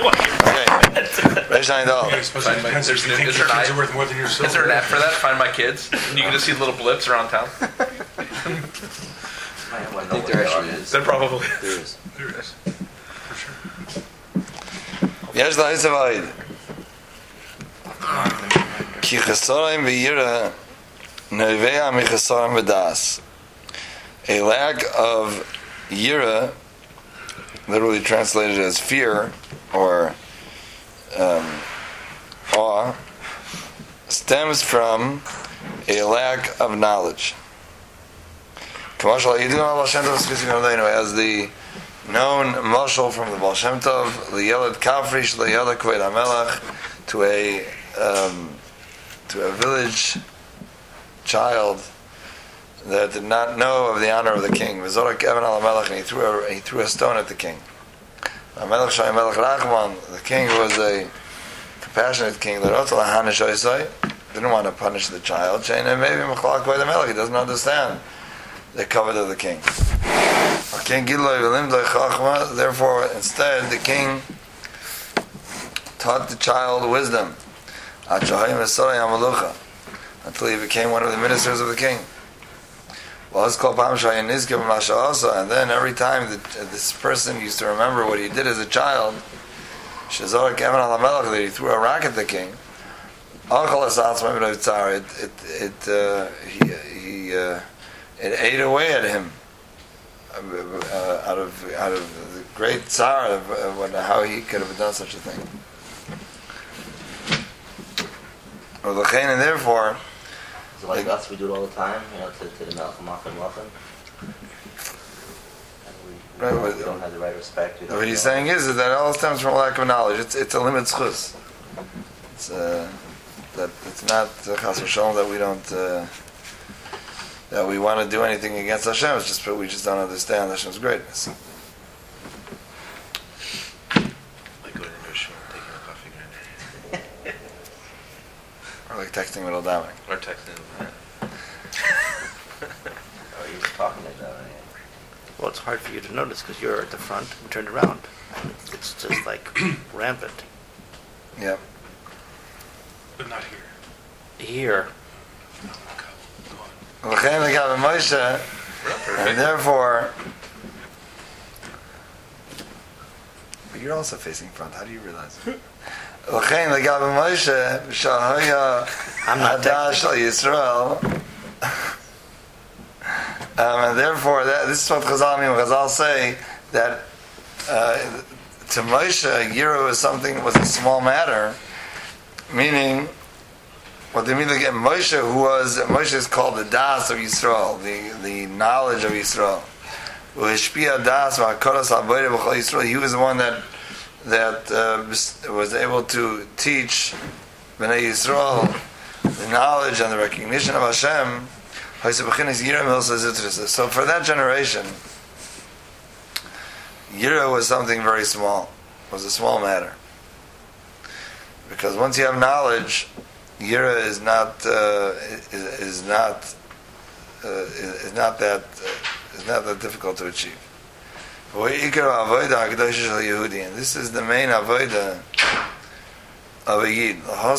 Okay. Reish Ayin Dal. Is there an app for that? Find my kids? And you can just see little blips around town? I think there actually is. There probably There is. There is. For sure. Yesh la'is avayid. Ki chesarim v'yira nevea mi chesarim v'das. A lack of yira, literally translated as fear or awe, stems from a lack of knowledge. As the known mashal from the Baal Shem Tov, Liyelad Kafrish, Liyelad Kved HaMelech, to a village child that did not know of the honor of the king. V'zorak Evan al HaMelech, and he threw a stone at the king. HaMelech Shai Melech Rachman, the king was a compassionate king, didn't want to punish the child. He doesn't understand the covet of the king. Therefore, instead, the king taught the child wisdom until he became one of the ministers of the king. And then every time this person used to remember what he did as a child, that he threw a rock at the king, it ate away at him out of the great tsar of how he could have done such a thing. And therefore, so like us, we do it all the time, to the Melech Machim. We don't have the right respect. What he's saying is that it all stems from a lack of knowledge. It's a limit schus. It's that it's not chas v'shalom that we don't that we want to do anything against Hashem. It's just we just don't understand Hashem's greatness. Like going into a shul and taking a coffee grinder. Or like texting middle davening. Or texting. Oh, you're talking like that, right? Well, it's hard for you to notice because you're at the front and turned around. It's just like rampant. Yep. But not here. Here, And therefore, but you're also facing front. How do you realize? I'm not Yisrael. And therefore, this is what Chazal mean. Chazal say that to Moshe, Yira was a small matter, meaning. What they mean to get Moshe is called the Das of Yisrael, the knowledge of Yisrael. He was the one that was able to teach Bnei Yisrael the knowledge and the recognition of Hashem. So for that generation, Yira was something very small. It was a small matter. Because once you have knowledge, Yira is not that difficult to achieve. And this is the main avodah of a yid,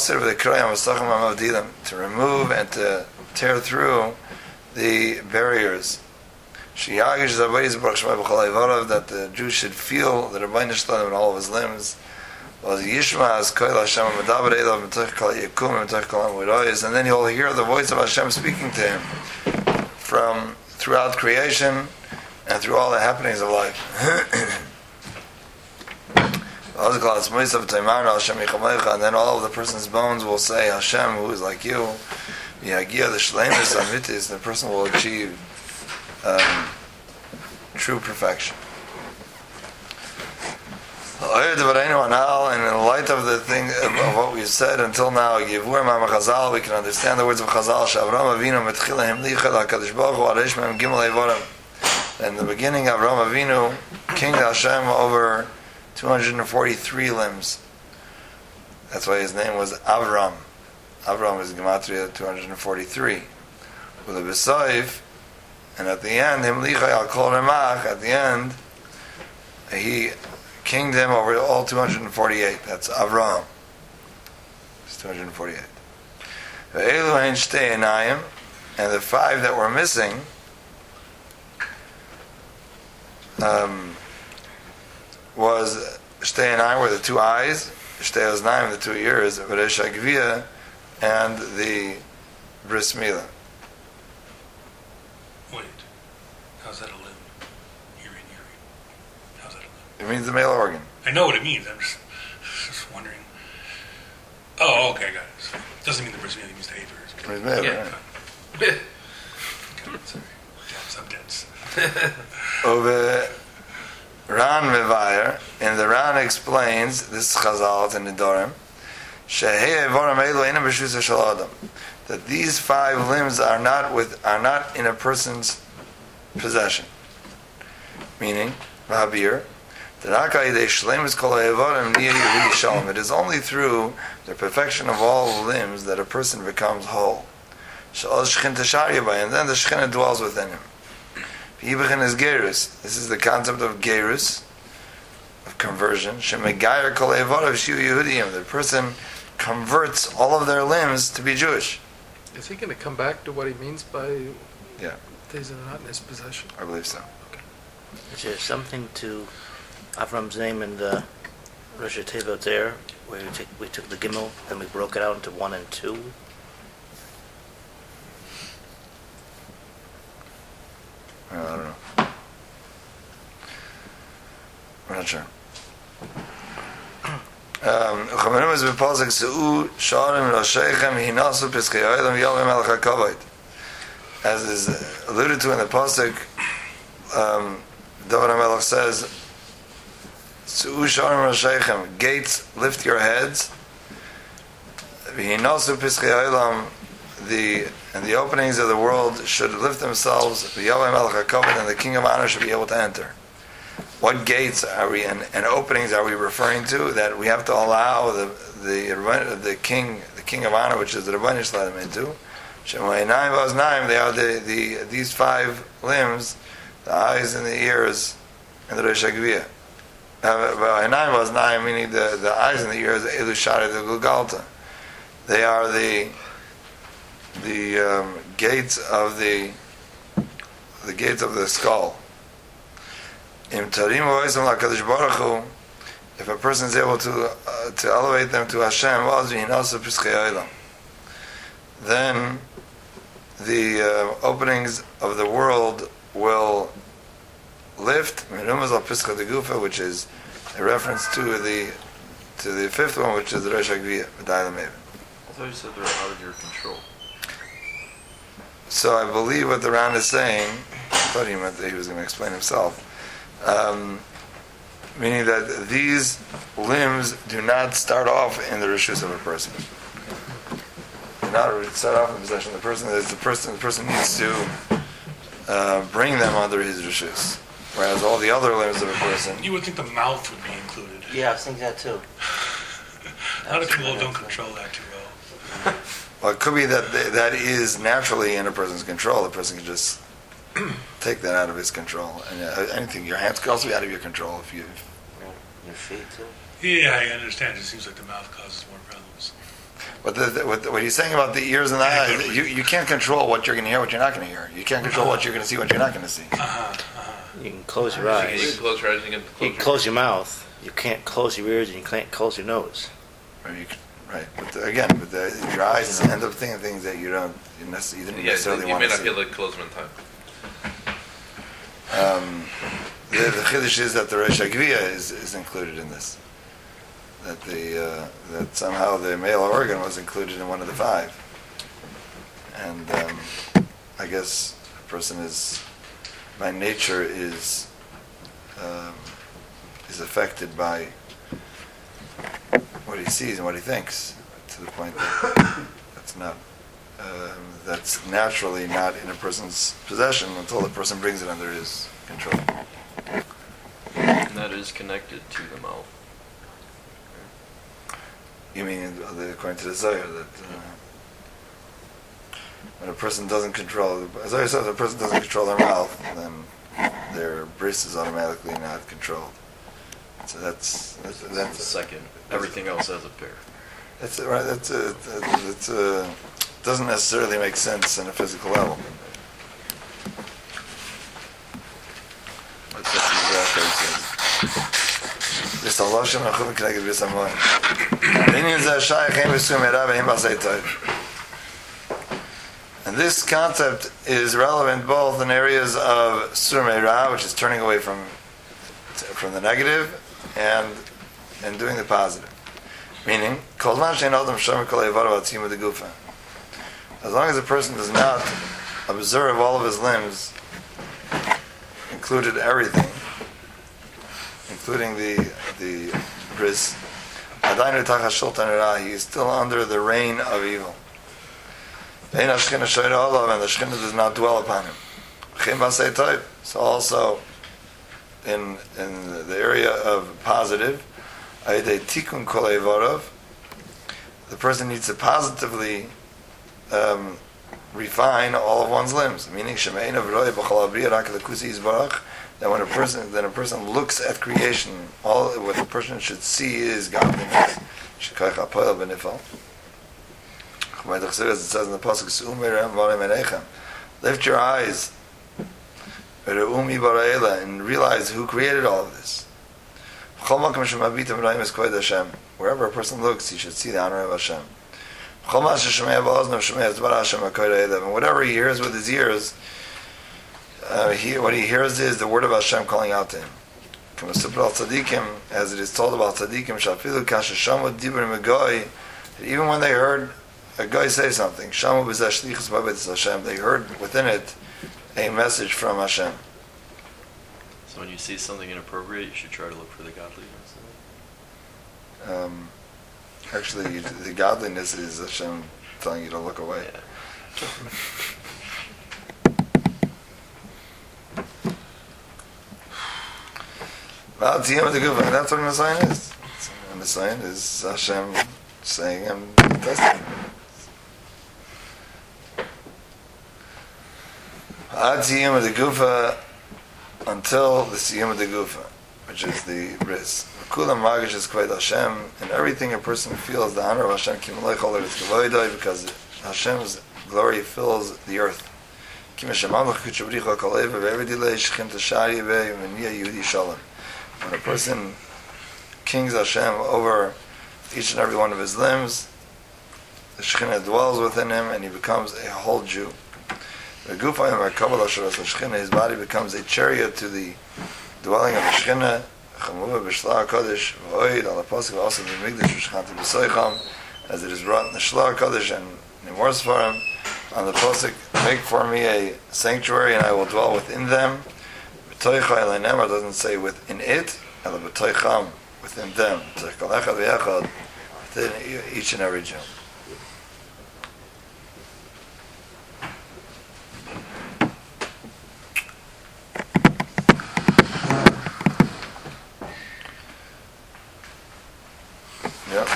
to remove and to tear through the barriers. That the Jew should feel the Rabbeinu Shalom in all of his limbs. And then he'll hear the voice of Hashem speaking to him from throughout creation and through all the happenings of life. And then all of the person's bones will say Hashem, who is like you. The person will achieve true perfection. And in the light of the thing of what we've said until now, we can understand the words of Chazal. In the beginning, Avraham Avinu kinged Hashem over 243 limbs. That's why his name was Avram. Avram is Gematria 243. With a Besoif, and at the end, at the end, he kingdom over all 248. That's Avraham. It's 248. Ve'elu hein shtei einayim, and the 5 that were missing was shtei einayim, were the 2 eyes, shtei oznaim, the 2 ears, v'resh hagvia, and the bris milah. Wait, how's that a limb? Hearing. How's that a limb? It means the male organ. I know what it means. I'm just wondering. Oh, okay, got it. So, it doesn't mean the bris milah, it means the Aver. Bris milah, Yeah. right? Sorry. I'm dense. Over Ran Mevayer, and the Ran explains, this is Chazal in Nidorim, Shehei Evorim Elu Eina B'Shusa Shel Adam, that these 5 limbs are not in a person's possession. Meaning, V'habir, it is only through the perfection of all limbs that a person becomes whole. And then the Shekhinah dwells within him. Is gerus. This is the concept of gerus, of conversion. The person converts all of their limbs to be Jewish. Is he going to come back to what he means by Yeah, these are not in his possession? I believe so. Is there something to Avram's name in the Rosh Tevot there, where we took the Gimel, then we broke it out into 1 and 2? I don't know. We're not sure. As is alluded to in the pasuk, David HaMelech says, "Su'u sharim rosheichem, gates lift your heads. V'hinasu piskei ha'olam, and the openings of the world should lift themselves. V'yaveh melech hakavod, and the King of Honor should be able to enter." What gates are we and openings are we referring to? That we have to allow the king of honor, which is the Rebbeinu Shalom, into. Shemayinayim v'oznaim, they are these 5 limbs, the eyes and the ears, and the Rosh Hagviyah. V'oznaim v'oznaim, meaning the eyes and the ears, elu shari the Gulgalta. They are the gates of the gates of the skull. If a person is able to elevate them to Hashem, then the openings of the world will lift, which is a reference to the 5th one, which is the Rosh Hagviyah. I thought you said they're out of your control. So I believe what the Ran is saying, I thought he meant that he was going to explain himself, meaning that these limbs do not start off in the rishus of a person. Do not start off in possession of the person. The person needs to bring them under his rishus. Whereas all the other limbs of a person, You would think the mouth would be included. Yeah, I was thinking that too. A lot of people don't control that too well. well, it could be that is naturally in a person's control. The person can just take that out of his control. And anything, your hands could also be out of your control if you. Your feet too. Yeah, I understand. It seems like the mouth causes more problems. But what he's saying about the ears and the eyes, you can't control what you're going to hear, what you're not going to hear. You can't control what you're going to see, what you're not going to see. You can close your You eyes. can close your eyes and you can You can close your mouth. You can't close your ears and you can't close your nose. Right. But your eyes end up thinking things that you didn't necessarily you want may to not see. be able to close them in time. The chiddush is that the Rosh Hagviyah is included in this. That that somehow the male organ was included in one of the 5. And I guess a person is, by nature, is affected by what he sees and what he thinks, to the point that that's naturally not in a person's possession until the person brings it under his control. And that is connected to the mouth. You mean, according to the Zohar, that when a person doesn't control, as I said, if a person doesn't control their mouth, then their bris is automatically not controlled. So that's second. Everything else has a pair. that's right. Doesn't necessarily make sense on a physical level. But that's exactly what it says. This Haloshim Achuvim K'neged Bris Hamoyim. Inyan Zeh Shayach Hein B'Sur Me'era V'Hem B'Asei Tov. And this concept is relevant both in areas of Sur Me'era, which is turning away from the negative, and doing the positive. Meaning, Kol Zman She'ein Adam Shomer Kol Eivorav Atzimah Degufa. As long as a person does not observe all of his limbs, included everything, including the bris, Adainu Tachas Shultan Ra, he is still under the reign of evil. Ein HaShechina Shoyre Olav, and the Shechina does not dwell upon him. Chim B'Asei Tov. So also in the area of positive, Ayidei Tikun Kol Eivorav, the person needs to positively refine all of one's limbs. Meaning, Shemein Avroi B'Chol Abriya Rak L'Kusi Yisbarach, that when a person looks at creation, all what the person should see is godliness. Shekach HaPoel B'Nifal. It says in the pasuk, lift your eyes and realize who created all of this. Wherever a person looks, he should see the honor of Hashem. And whatever he hears with his ears, what he hears is the word of Hashem calling out to him. As it is told about tzaddikim, even when they heard a guy say something, they heard within it a message from Hashem. So when you see something inappropriate, you should try to look for the godliness in it. Actually, the godliness is Hashem telling you to look away. Yeah. That's what the sign is. And the sign is Hashem saying, I'm testing. Ad Siyum of the Gufa, until the Siyum of the Gufa, which is the Bris. Kulam Magish is Kved Hashem, and everything a person feels the honor of Hashem, because Hashem's glory fills the earth. When a person kings Hashem over each and every one of his limbs, the Shekhinah dwells within him, and he becomes a whole Jew. His body becomes a chariot to the dwelling of the Shekhinah. As it is brought in the Shlah Kodesh and in more Sfarim, on the pasuk, make for me a sanctuary and I will dwell within them. Doesn't say within it, within them. Within each and every Jew. Yep.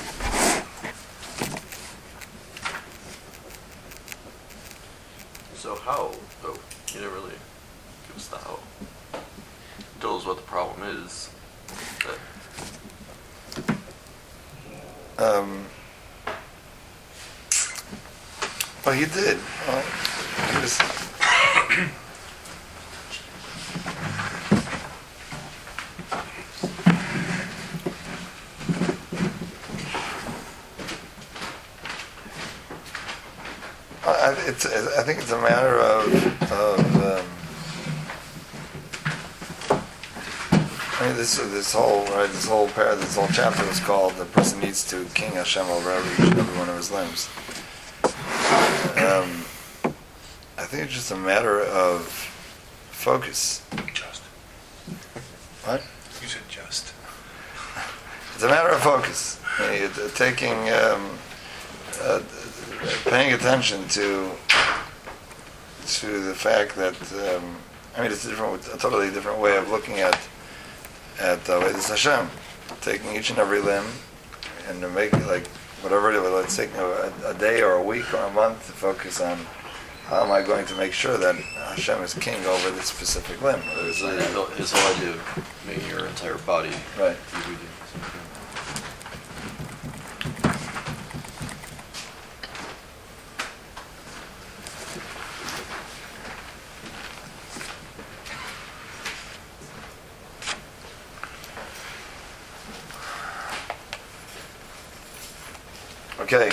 So how, though? You didn't really give us the how. You told us what the problem is. Well, he did. Well, he was. I think it's a matter of I mean, this whole chapter was called "The Person Needs to King Hashem over each and every one of his limbs." I think it's just a matter of focus. Just. What? You said just. It's a matter of focus. Paying attention to the fact that it's a totally different way of looking at this Hashem, taking each and every limb and to make it like whatever it is. Let's take a day or a week or a month to focus on how am I going to make sure that Hashem is king over this specific limb? His whole idea of making your entire body. Right. Okay.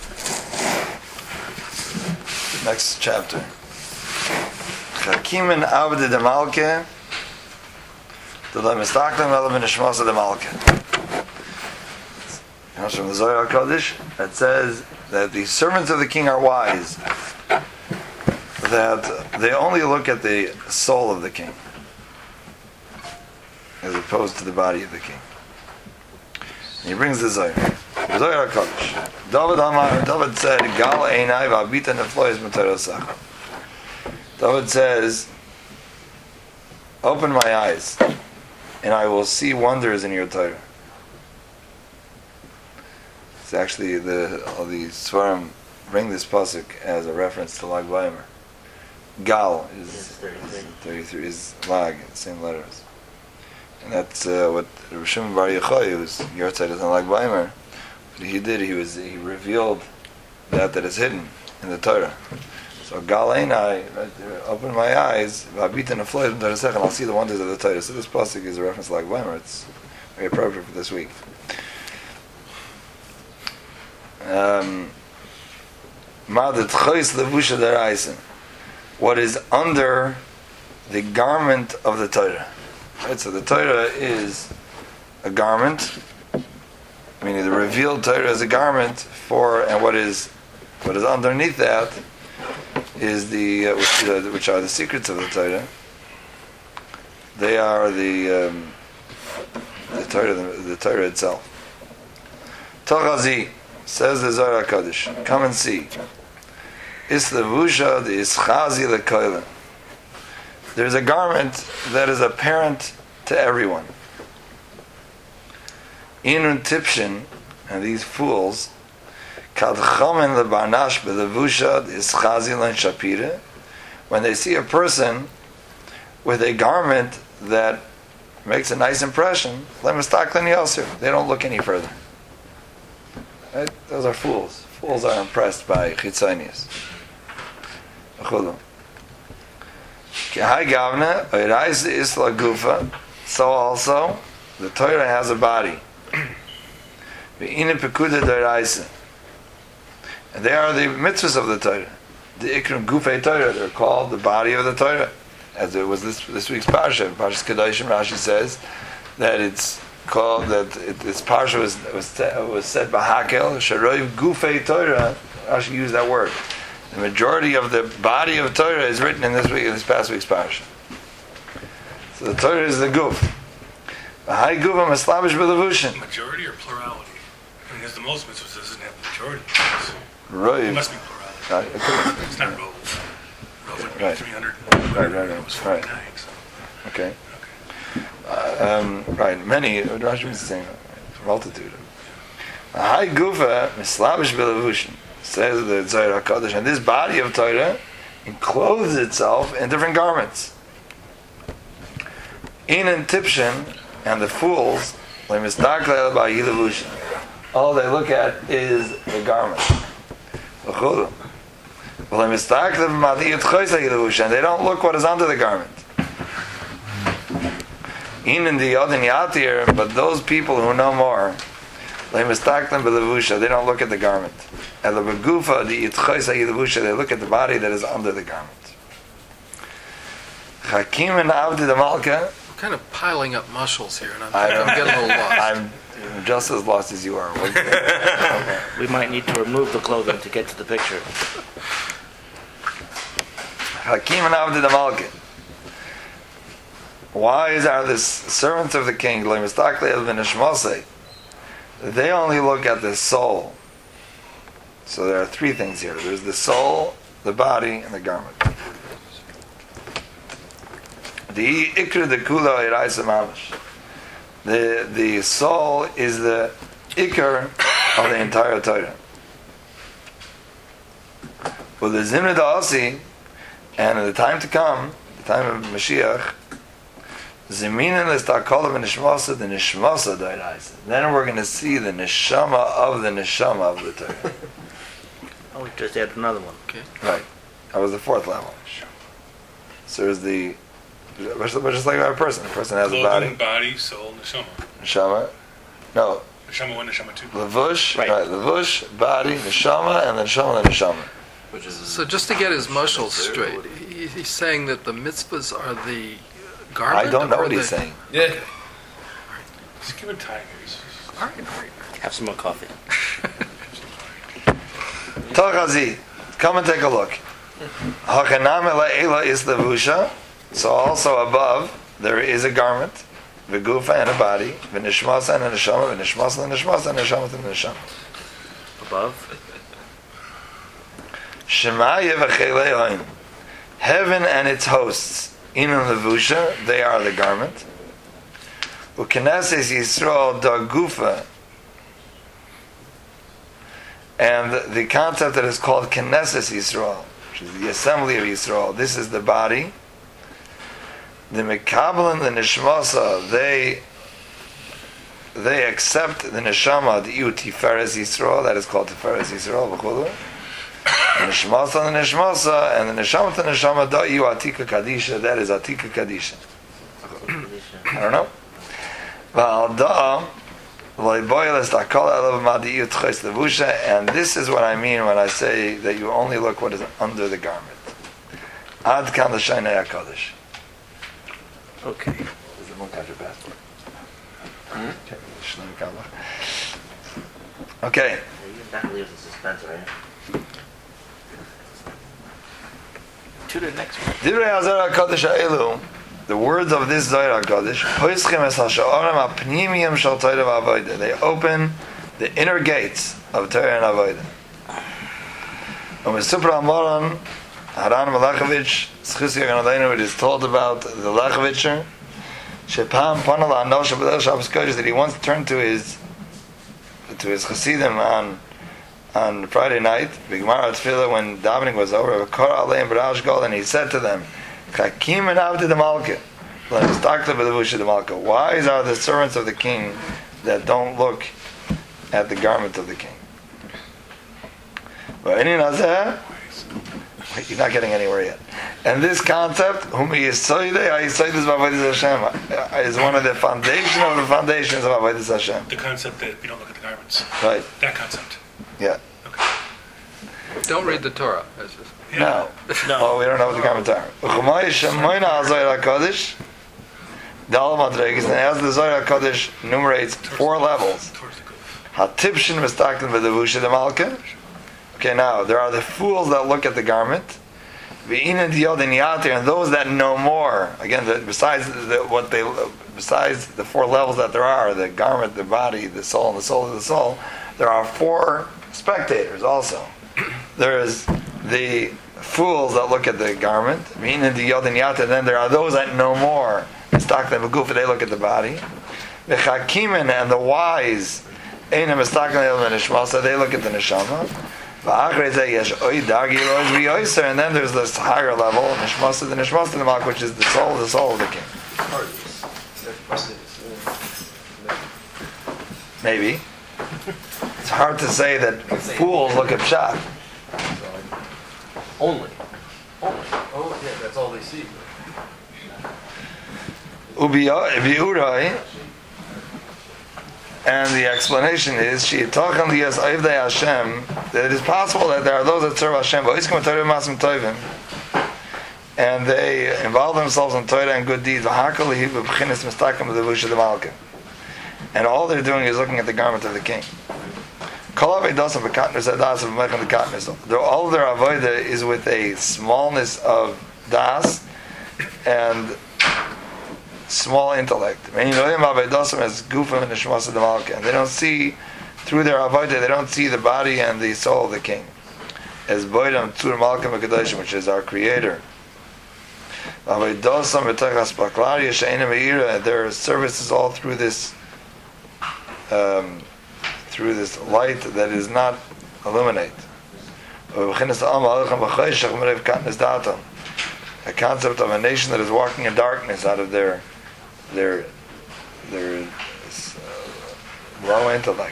Next chapter. Chakimin Avde de Malke, the Lemistaklim Elavin Ishmasa de Malke. Comes from the Zohar HaKadosh. It says that the servants of the king are wise, that they only look at the soul of the king, as opposed to the body of the king. And he brings the Zohar. Zohar HaKadosh. David said, Gal einai v'abita neflois m'torosach. David says, open my eyes, and I will see wonders in your Torah. It's actually, all the Svarim bring this pasuk as a reference to Lag Baimer. Gal is 33 is Lag, the same letters. And that's what Rav Shimon Bar Yochai, whose Yortzeit is in Lag Baimer, he revealed that is hidden in the Torah. So Gal einai, open my eyes, and I'll see the wonders of the Torah. So this pasuk is a reference to Lag Baimer. It's very appropriate for this week. What is under the garment of the Torah? Right, so the Torah is a garment, meaning the revealed Torah is a garment and what is underneath that is which are the secrets of the Torah. They are the Torah itself. Tochazi, says the Zohar HaKadosh, come and see. Is levusha the ischazi lekoilin. There's a garment that is apparent to everyone. Inun tipshin, and these fools, kadchamen lebarnash belevusha the ischazi len shapira. When they see a person with a garment that makes a nice impression, lemistaklen yosir. They don't look any further. Right? Those are fools. Fools are impressed by chitzonius. So also, the Torah has a body. And they are the mitzvahs of the Torah. The ikram gufei Torah, they're called the body of the Torah. As it was this week's parsha. Parshas Kedoshim, Rashi says that it's called this parsha was said by Hakel Sharoiv Gufei Torah. Rashi used that word. The majority of the body of Torah is written in this past week's parsha. So the Torah is the guf. High gufa maslavish b'levushin. Majority or plurality? I mean, there's the most mitzvahs doesn't have the majority. Right. It must be plurality. It's not Rov. Rov would be 300. Right. It was 49. So. Okay. Right. Many. Rashi was saying multitude. High gufa maslavish b'levushin. Says the Zohar HaKadosh, and this body of Torah encloses itself in different garments. In and tipshin, and the fools, all they look at is the garment. And they don't look what is under the garment. In the Yodin Yatir, but those people who know more, they don't look at the garment. And the begufa, the itchoisa, they look at the body that is under the garment. Hakim and Avdi the Malka. We're kind of piling up muscles here, and I'm getting a little lost. I'm just as lost as you are. We might need to remove the clothing to get to the picture. Hakim and Avdi the Malka. Why are the servants of the king, they only look at the soul? So there are three things here. There's the soul, the body, and the garment. The ikra de kula iraisa mamash. The soul is the ikar of the entire Torah. Well, the Zimna Da'asi, and in the time to come, the time of Mashiach, Ziminin l'stakolam v'nishmasa, the nishmasa d'oraisa. Then we're going to see the neshama of the Torah. Oh, we just added another one. Right. That was the fourth level. So there's the, just like a person. A person has a Clothing, body. body, soul, neshama. Neshama. No. Neshama 1, neshama 2. Levush. Right. Right. Levush, body, neshama, and then neshama, and neshama. Which is So just to get his mushal straight, he's saying that the mitzvahs are the garment? I don't know or what he's the- saying. Yeah. Just give it time. All right. Have some more coffee. Tochazi, come and take a look. Hakanam Ela is levusha. So also above there is a garment, v'gufa and a body, v'nishmasa and a neshama, v'nishmasa and a neshmasa and a neshama and a neshama. Above. Shemaya v'chelein. Heaven and its hosts, inun levusha, they are the garment. U'knesses Yisrael da gufa. And the concept that is called Knesset Yisrael, which is the assembly of Yisrael, this is the body. The Mekabel and the Nishmasa, they accept the Neshama, the Iu Tiferes Yisrael, that is called Tiferes Yisrael, v'chulu. The Nishmasa and the Nishmasa, and the Neshama to Neshama, da Iu Atika Kadisha, that is Atika Kadisha. I don't know. V'al and this is what I mean when I say that you only look what is under the garment. Ad kan l'shaynei HaKadosh. Okay. Does the monk have your passport? Okay. That leaves a suspense, right? To the next one. Divrei Hazar HaKadosh ha'elu, the words of this Zohar HaKadosh, poischem es ha'sha'orim ha'pnimiyim shel Torah v'avodah. They open the inner gates of Torah and Avodah. And with Supra Amoron, Haran Malachovich, Schusi Aganadenu, it is told about the Lachovitcher, Shepam Panala Anosha B'del Shabbos Kodesh, that he once turned to his Chassidim on Friday night, B'Gemara Tefillah, when davening was over, V'kor Aleim B'Rash Gol, and he said to them, Chakim and Avdi the Malka, why are the servants of the king that don't look at the garment of the king? You're not getting anywhere yet. And this concept, is one of the foundation of the foundations of Avodas Hashem. The concept that we don't look at the garments. Right. That concept. Yeah. Okay. Don't read the Torah. That's just- No. Oh, we don't know what the garments are. And as the Zohar HaKadosh enumerates 4 levels. Towards the goof. Hatipshin mistaken v'levusha de malka. Okay, now there are the fools that look at the garment, and those that know more. Again, besides the 4 levels that there are, the garment, the body, the soul, and the soul of the soul, there are 4 spectators also. There is the fools that look at the garment, and then there are those that know more. They look at the body. The chakimin and the wise, they look at the neshama. And then there's this higher level, the neshmasa the malk, which is the soul of the king. Maybe. It's hard to say that fools look at pshat. only. Oh yeah, that's all they see. And the explanation is that it is possible that there are those that serve Hashem, and they involve themselves in Torah and good deeds, and all they're doing is looking at the garment of the king. All their avodah is with a smallness of das and small intellect. And they don't see through their avodah, they don't see the body and the soul of the king. As boidam tzur malkam hakadoshim, which is our creator. Their service is all through this light that is not illuminate. A concept of a nation that is walking in darkness out of their low intellect.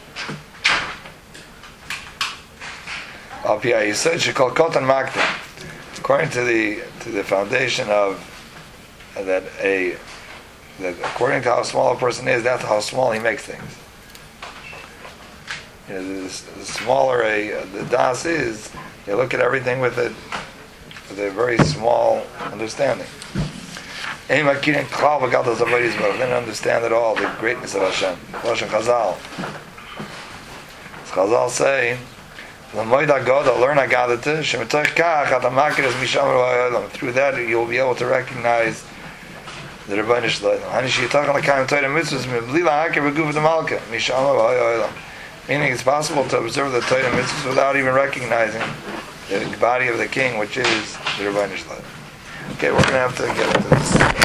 According to the foundation of that according to how small a person is, that's how small he makes things. The smaller the das is, you look at everything with a very small understanding. They don't understand at all the greatness of Hashem. Chazal say, learn through that you'll be able to recognize the Rebbeinu Shalom. Meaning it's possible to observe the Torah mitzvahs without even recognizing the body of the king, which is the Rebbeinu Shalom. Okay, we're going to have to get into this.